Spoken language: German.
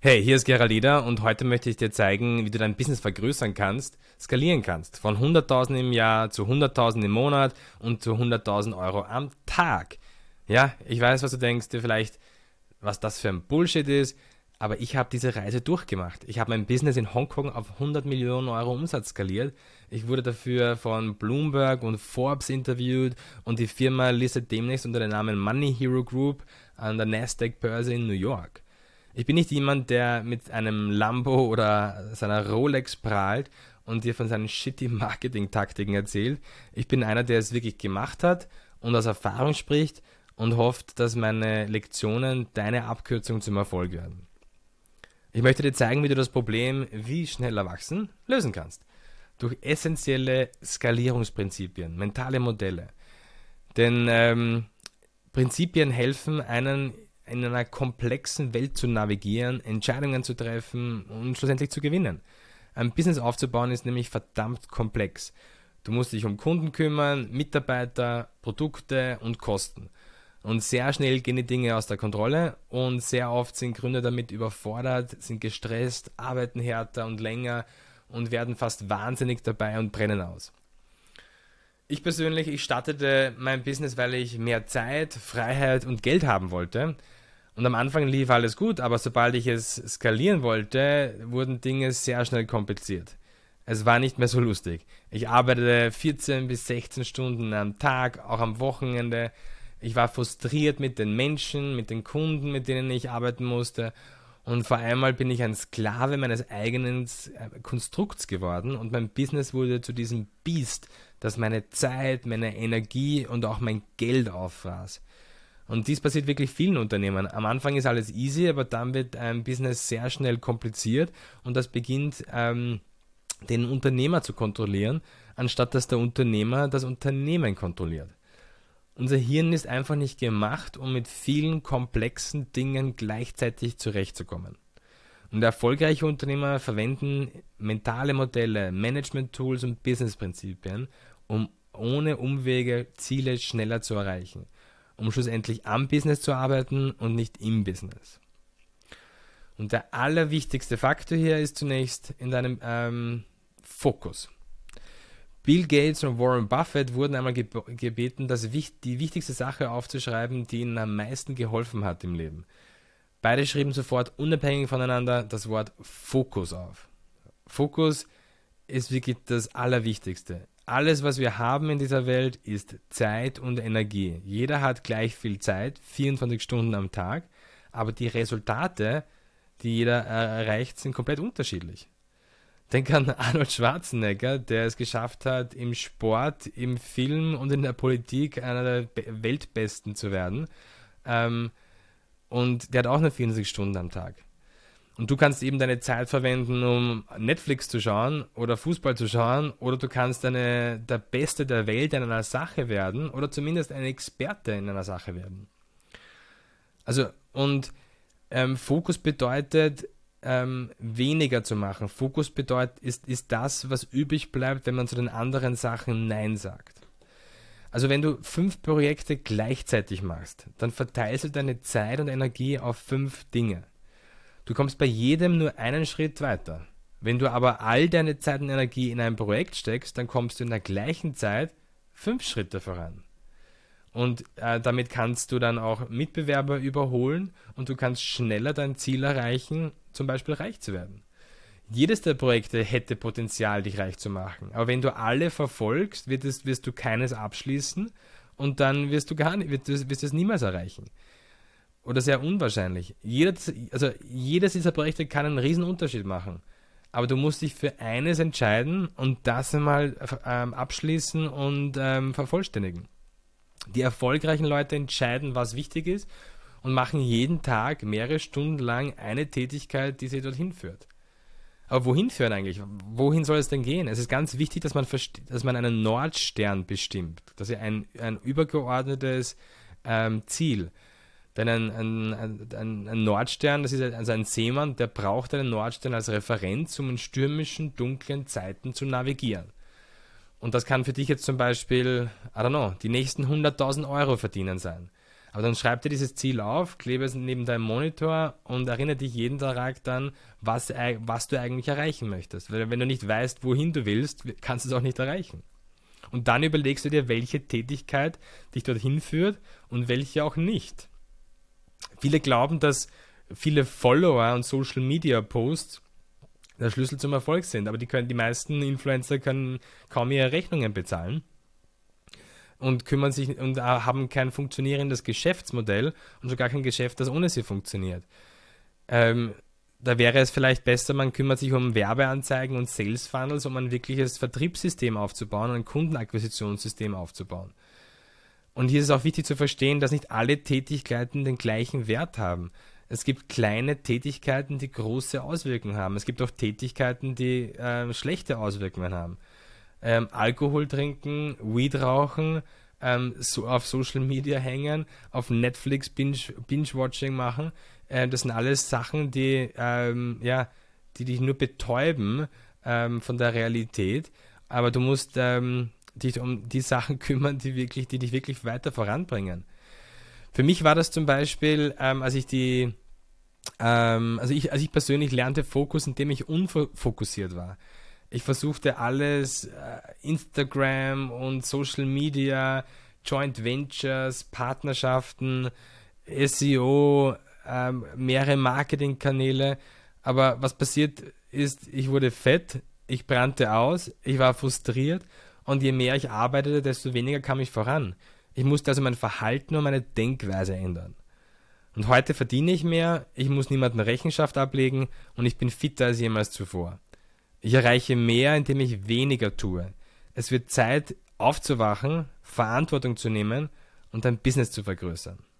Hey, hier ist Geraldida und heute möchte ich dir zeigen, wie du dein Business vergrößern kannst, skalieren kannst. Von 100.000 im Jahr zu 100.000 im Monat und zu 100.000 Euro am Tag. Ja, ich weiß, was du denkst dir vielleicht, was das für ein Bullshit ist, aber ich habe diese Reise durchgemacht. Ich habe mein Business in Hongkong auf 100 Millionen Euro Umsatz skaliert. Ich wurde dafür von Bloomberg und Forbes interviewt und die Firma listet demnächst unter dem Namen Money Hero Group an der Nasdaq-Börse in New York. Ich bin nicht jemand, der mit einem Lambo oder seiner Rolex prahlt und dir von seinen shitty Marketing-Taktiken erzählt. Ich bin einer, der es wirklich gemacht hat und aus Erfahrung spricht und hofft, dass meine Lektionen deine Abkürzung zum Erfolg werden. Ich möchte dir zeigen, wie du das Problem, wie schneller wachsen, lösen kannst. Durch essentielle Skalierungsprinzipien, mentale Modelle. Denn Prinzipien helfen einen in einer komplexen Welt zu navigieren, Entscheidungen zu treffen und schlussendlich zu gewinnen. Ein Business aufzubauen ist nämlich verdammt komplex. Du musst dich um Kunden kümmern, Mitarbeiter, Produkte und Kosten. Und sehr schnell gehen die Dinge aus der Kontrolle und sehr oft sind Gründer damit überfordert, sind gestresst, arbeiten härter und länger und werden fast wahnsinnig dabei und brennen aus. Ich persönlich, ich startete mein Business, weil ich mehr Zeit, Freiheit und Geld haben wollte. Und am Anfang lief alles gut, aber sobald ich es skalieren wollte, wurden Dinge sehr schnell kompliziert. Es war nicht mehr so lustig. Ich arbeitete 14 bis 16 Stunden am Tag, auch am Wochenende. Ich war frustriert mit den Menschen, mit den Kunden, mit denen ich arbeiten musste. Und vor einmal bin ich ein Sklave meines eigenen Konstrukts geworden und mein Business wurde zu diesem Biest, das meine Zeit, meine Energie und auch mein Geld auffraß. Und dies passiert wirklich vielen Unternehmern. Am Anfang ist alles easy, aber dann wird ein Business sehr schnell kompliziert und das beginnt den Unternehmer zu kontrollieren, anstatt dass der Unternehmer das Unternehmen kontrolliert. Unser Hirn ist einfach nicht gemacht, um mit vielen komplexen Dingen gleichzeitig zurechtzukommen. Und erfolgreiche Unternehmer verwenden mentale Modelle, Management-Tools und Business-Prinzipien, um ohne Umwege Ziele schneller zu erreichen, um schlussendlich am Business zu arbeiten und nicht im Business. Und der allerwichtigste Faktor hier ist zunächst in deinem Fokus. Bill Gates und Warren Buffett wurden einmal gebeten, die wichtigste Sache aufzuschreiben, die ihnen am meisten geholfen hat im Leben. Beide schrieben sofort unabhängig voneinander das Wort Fokus auf. Fokus ist wirklich das Allerwichtigste. Alles, was wir haben in dieser Welt, ist Zeit und Energie. Jeder hat gleich viel Zeit, 24 Stunden am Tag, aber die Resultate, die jeder erreicht, sind komplett unterschiedlich. Denk an Arnold Schwarzenegger, der es geschafft hat, im Sport, im Film und in der Politik einer der Weltbesten zu werden. Und der hat auch nur 24 Stunden am Tag. Und du kannst eben deine Zeit verwenden, um Netflix zu schauen oder Fußball zu schauen, oder du kannst der Beste der Welt in einer Sache werden oder zumindest ein Experte in einer Sache werden. Fokus bedeutet, weniger zu machen. Fokus ist das, was übrig bleibt, wenn man zu den anderen Sachen Nein sagt. Also wenn du 5 Projekte gleichzeitig machst, dann verteilst du deine Zeit und Energie auf 5 Dinge. Du kommst bei jedem nur einen Schritt weiter. Wenn du aber all deine Zeit und Energie in ein Projekt steckst, dann kommst du in der gleichen Zeit 5 Schritte voran. Und damit kannst du dann auch Mitbewerber überholen und du kannst schneller dein Ziel erreichen, zum Beispiel reich zu werden. Jedes der Projekte hätte Potenzial, dich reich zu machen. Aber wenn du alle verfolgst, wirst du keines abschließen und dann wirst du es niemals erreichen. Oder sehr unwahrscheinlich. Jedes dieser Projekte kann einen riesen Unterschied machen. Aber du musst dich für eines entscheiden und das einmal abschließen und vervollständigen. Die erfolgreichen Leute entscheiden, was wichtig ist und machen jeden Tag mehrere Stunden lang eine Tätigkeit, die sie dorthin führt. Aber wohin führen eigentlich? Wohin soll es denn gehen? Es ist ganz wichtig, dass man einen Nordstern bestimmt. Das ist ein übergeordnetes Ziel. Denn ein Nordstern, das ist also ein Seemann, der braucht einen Nordstern als Referenz, um in stürmischen, dunklen Zeiten zu navigieren. Und das kann für dich jetzt zum Beispiel, die nächsten 100.000 Euro verdienen sein. Aber dann schreib dir dieses Ziel auf, klebe es neben deinem Monitor und erinnere dich jeden Tag dann, was du eigentlich erreichen möchtest. Weil wenn du nicht weißt, wohin du willst, kannst du es auch nicht erreichen. Und dann überlegst du dir, welche Tätigkeit dich dorthin führt und welche auch nicht. Viele glauben, dass viele Follower und Social Media Posts der Schlüssel zum Erfolg sind, aber die meisten Influencer können kaum ihre Rechnungen bezahlen und kümmern sich und haben kein funktionierendes Geschäftsmodell und schon gar kein Geschäft, das ohne sie funktioniert. Da wäre es vielleicht besser, man kümmert sich um Werbeanzeigen und Sales Funnels, um ein wirkliches Vertriebssystem aufzubauen, ein Kundenakquisitionssystem aufzubauen. Und hier ist es auch wichtig zu verstehen, dass nicht alle Tätigkeiten den gleichen Wert haben. Es gibt kleine Tätigkeiten, die große Auswirkungen haben. Es gibt auch Tätigkeiten, die schlechte Auswirkungen haben. Alkohol trinken, Weed rauchen, auf Social Media hängen, auf Netflix Binge-Watching machen. Das sind alles Sachen, die dich nur betäuben von der Realität. Aber du musst dich um die Sachen kümmern, die dich wirklich weiter voranbringen. Für mich war das zum Beispiel, als ich persönlich lernte Fokus, indem ich unfokussiert war. Ich versuchte alles, Instagram und Social Media, Joint Ventures, Partnerschaften, SEO, mehrere Marketingkanäle. Aber was passiert ist, ich wurde fett, ich brannte aus, ich war frustriert und je mehr ich arbeitete, desto weniger kam ich voran. Ich musste also mein Verhalten und meine Denkweise ändern. Und heute verdiene ich mehr, ich muss niemandem Rechenschaft ablegen und ich bin fitter als jemals zuvor. Ich erreiche mehr, indem ich weniger tue. Es wird Zeit, aufzuwachen, Verantwortung zu nehmen und dein Business zu vergrößern.